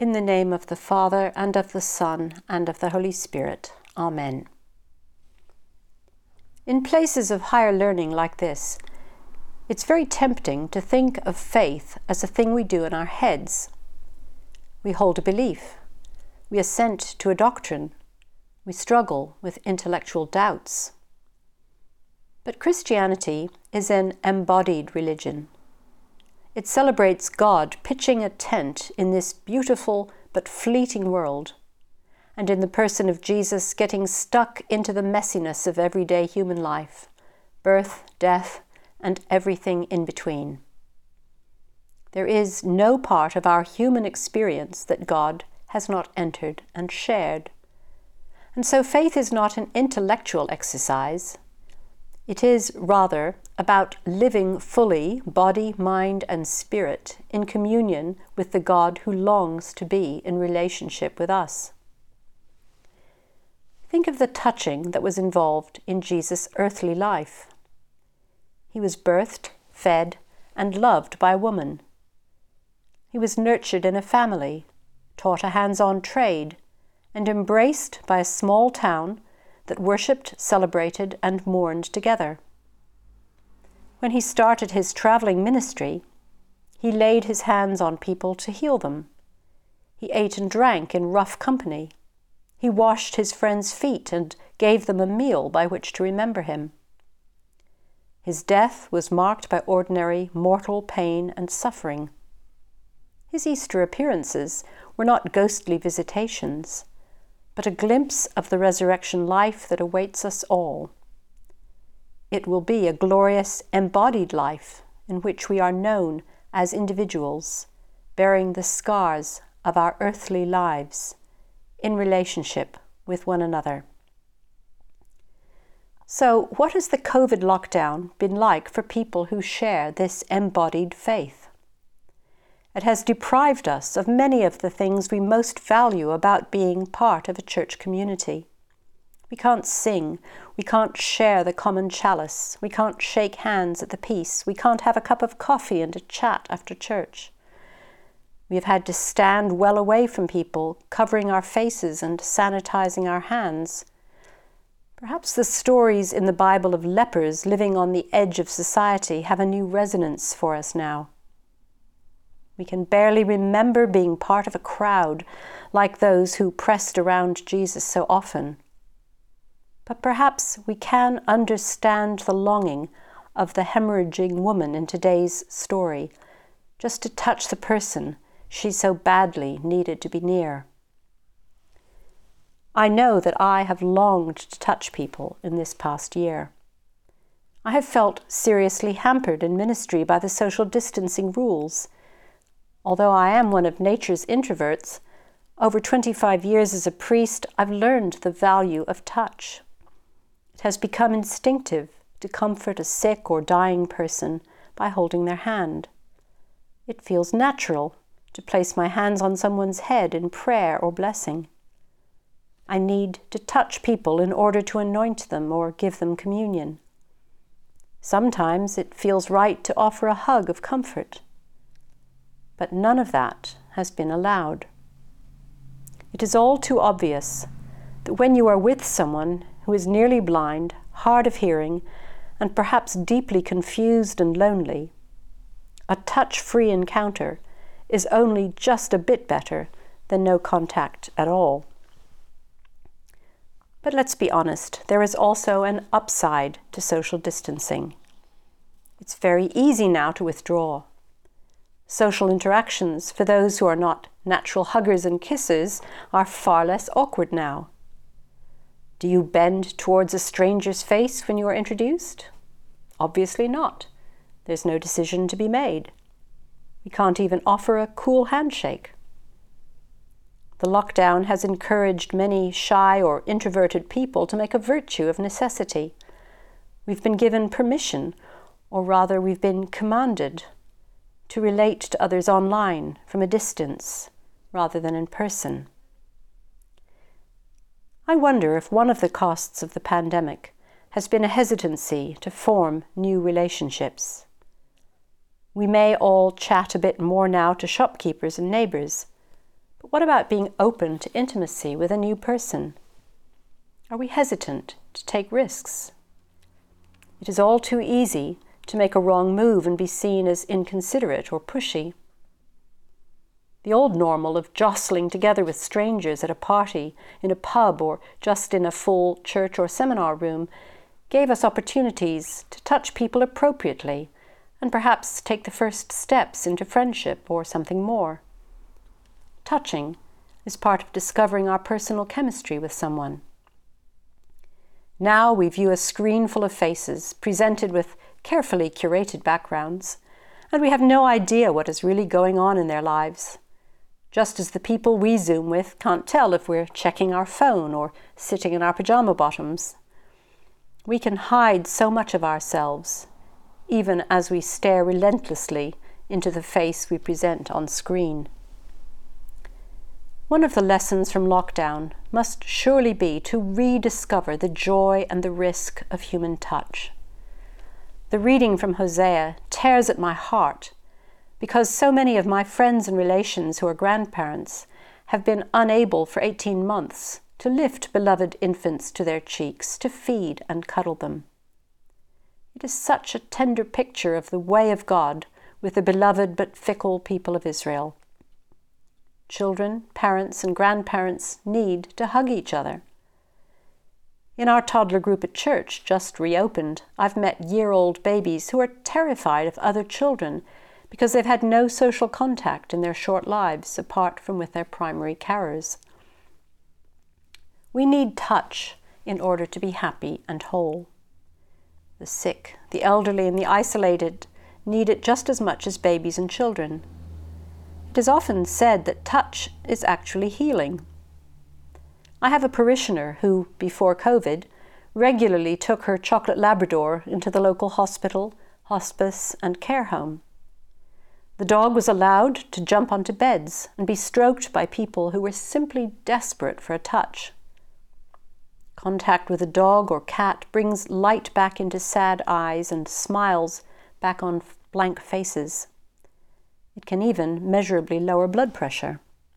In the name of the Father, and of the Son, and of the Holy Spirit. Amen. In places of higher learning like this, it's very tempting to think of faith as a thing we do in our heads. We hold a belief. We assent to a doctrine. We struggle with intellectual doubts. But Christianity is an embodied religion. It celebrates God pitching a tent in this beautiful but fleeting world, and in the person of Jesus getting stuck into the messiness of everyday human life, birth, death, and everything in between. There is no part of our human experience that God has not entered and shared. And so faith is not an intellectual exercise. It is, rather, about living fully, body, mind, and spirit, in communion with the God who longs to be in relationship with us. Think of the touching that was involved in Jesus' earthly life. He was birthed, fed, and loved by a woman. He was nurtured in a family, taught a hands-on trade, and embraced by a small town that worshipped, celebrated, and mourned together. When he started his traveling ministry, he laid his hands on people to heal them. He ate and drank in rough company. He washed his friends' feet and gave them a meal by which to remember him. His death was marked by ordinary mortal pain and suffering. His Easter appearances were not ghostly visitations, but a glimpse of the resurrection life that awaits us all. It will be a glorious embodied life in which we are known as individuals, bearing the scars of our earthly lives in relationship with one another. So, what has the COVID lockdown been like for people who share this embodied faith? It has deprived us of many of the things we most value about being part of a church community. We can't sing, we can't share the common chalice, we can't shake hands at the peace, we can't have a cup of coffee and a chat after church. We have had to stand well away from people, covering our faces and sanitizing our hands. Perhaps the stories in the Bible of lepers living on the edge of society have a new resonance for us now. We can barely remember being part of a crowd like those who pressed around Jesus so often. But perhaps we can understand the longing of the hemorrhaging woman in today's story, just to touch the person she so badly needed to be near. I know that I have longed to touch people in this past year. I have felt seriously hampered in ministry by the social distancing rules. Although I am one of nature's introverts, over 25 years as a priest, I've learned the value of touch. It has become instinctive to comfort a sick or dying person by holding their hand. It feels natural to place my hands on someone's head in prayer or blessing. I need to touch people in order to anoint them or give them communion. Sometimes it feels right to offer a hug of comfort. But none of that has been allowed. It is all too obvious that when you are with someone who is nearly blind, hard of hearing, and perhaps deeply confused and lonely, a touch-free encounter is only just a bit better than no contact at all. But let's be honest, there is also an upside to social distancing. It's very easy now to withdraw. Social interactions, for those who are not natural huggers and kissers, are far less awkward now. Do you bend towards a stranger's face when you are introduced? Obviously not. There's no decision to be made. We can't even offer a cool handshake. The lockdown has encouraged many shy or introverted people to make a virtue of necessity. We've been given permission, or rather we've been commanded, to relate to others online from a distance rather than in person. I wonder if one of the costs of the pandemic has been a hesitancy to form new relationships. We may all chat a bit more now to shopkeepers and neighbours, but But what about being open to intimacy with a new person? Are we hesitant to take risks? It is all too easy to make a wrong move and be seen as inconsiderate or pushy. The old normal of jostling together with strangers at a party, in a pub, or just in a full church or seminar room gave us opportunities to touch people appropriately and perhaps take the first steps into friendship or something more. Touching is part of discovering our personal chemistry with someone. Now we view a screen full of faces presented with carefully curated backgrounds, and we have no idea what is really going on in their lives. Just as the people we Zoom with can't tell if we're checking our phone or sitting in our pajama bottoms. We can hide so much of ourselves, even as we stare relentlessly into the face we present on screen. One of the lessons from lockdown must surely be to rediscover the joy and the risk of human touch. The reading from Hosea tears at my heart because so many of my friends and relations who are grandparents have been unable for 18 months to lift beloved infants to their cheeks, to feed and cuddle them. It is such a tender picture of the way of God with the beloved but fickle people of Israel. Children, parents, and grandparents need to hug each other. In our toddler group at church, just reopened, I've met year-old babies who are terrified of other children because they've had no social contact in their short lives apart from with their primary carers. We need touch in order to be happy and whole. The sick, the elderly, and the isolated need it just as much as babies and children. It is often said that touch is actually healing. I have a parishioner who, before COVID, regularly took her chocolate Labrador into the local hospital, hospice, and care home. The dog was allowed to jump onto beds and be stroked by people who were simply desperate for a touch. Contact with a dog or cat brings light back into sad eyes and smiles back on blank faces. It can even measurably lower blood pressure.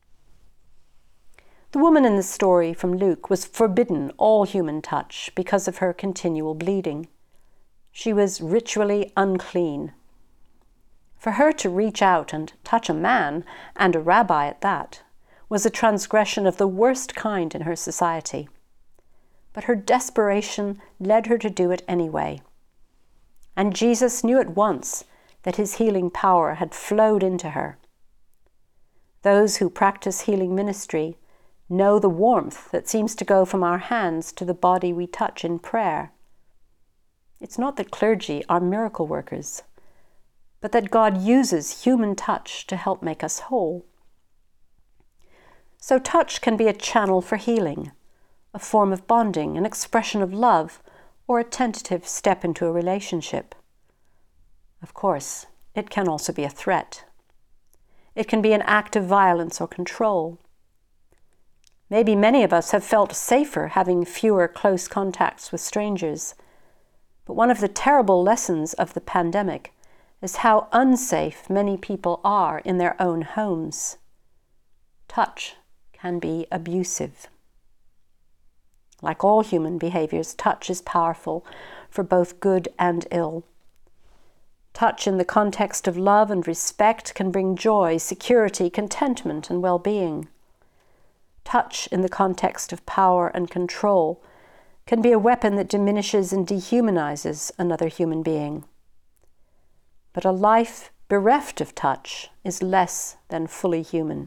The woman in the story from Luke was forbidden all human touch because of her continual bleeding. She was ritually unclean. For her to reach out and touch a man, and a rabbi at that, was a transgression of the worst kind in her society. But her desperation led her to do it anyway. And Jesus knew at once that his healing power had flowed into her. Those who practice healing ministry know the warmth that seems to go from our hands to the body we touch in prayer. It's not that clergy are miracle workers, but that God uses human touch to help make us whole. So touch can be a channel for healing, a form of bonding, an expression of love, or a tentative step into a relationship. Of course, it can also be a threat. It can be an act of violence or control. Maybe many of us have felt safer having fewer close contacts with strangers. But one of the terrible lessons of the pandemic is how unsafe many people are in their own homes. Touch can be abusive. Like all human behaviors, touch is powerful for both good and ill. Touch in the context of love and respect can bring joy, security, contentment, and well-being. Touch in the context of power and control can be a weapon that diminishes and dehumanizes another human being. But a life bereft of touch is less than fully human.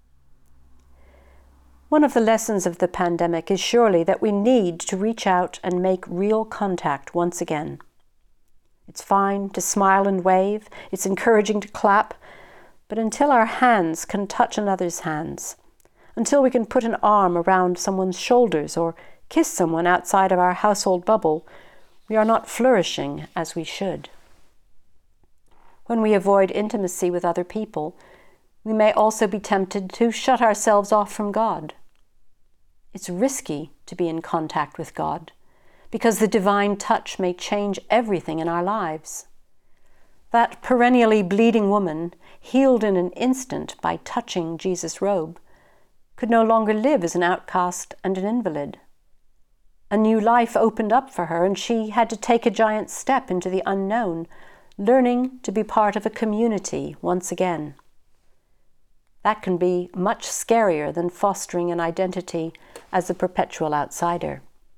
One of the lessons of the pandemic is surely that we need to reach out and make real contact once again. It's fine to smile and wave, it's encouraging to clap, but until our hands can touch another's hands, until we can put an arm around someone's shoulders or kiss someone outside of our household bubble, we are not flourishing as we should. When we avoid intimacy with other people, we may also be tempted to shut ourselves off from God. It's risky to be in contact with God, because the divine touch may change everything in our lives. That perennially bleeding woman, healed in an instant by touching Jesus' robe, could no longer live as an outcast and an invalid. A new life opened up for her, and she had to take a giant step into the unknown, learning to be part of a community once again. That can be much scarier than fostering an identity as a perpetual outsider.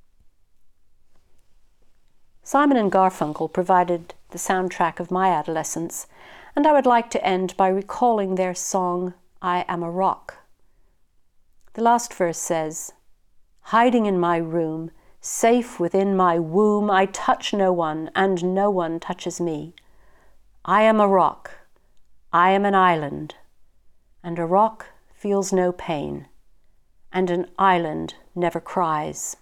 Simon and Garfunkel provided the soundtrack of my adolescence, and I would like to end by recalling their song, I Am a Rock. The last verse says, "Hiding in my room, safe within my womb, I touch no one, and no one touches me. I am a rock, I am an island, and a rock feels no pain, and an island never cries."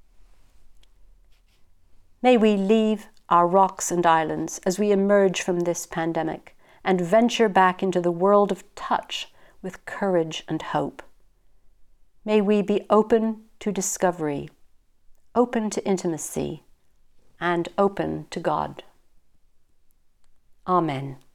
May we leave our rocks and islands as we emerge from this pandemic and venture back into the world of touch with courage and hope. May we be open to discovery, open to intimacy, and open to God. Amen.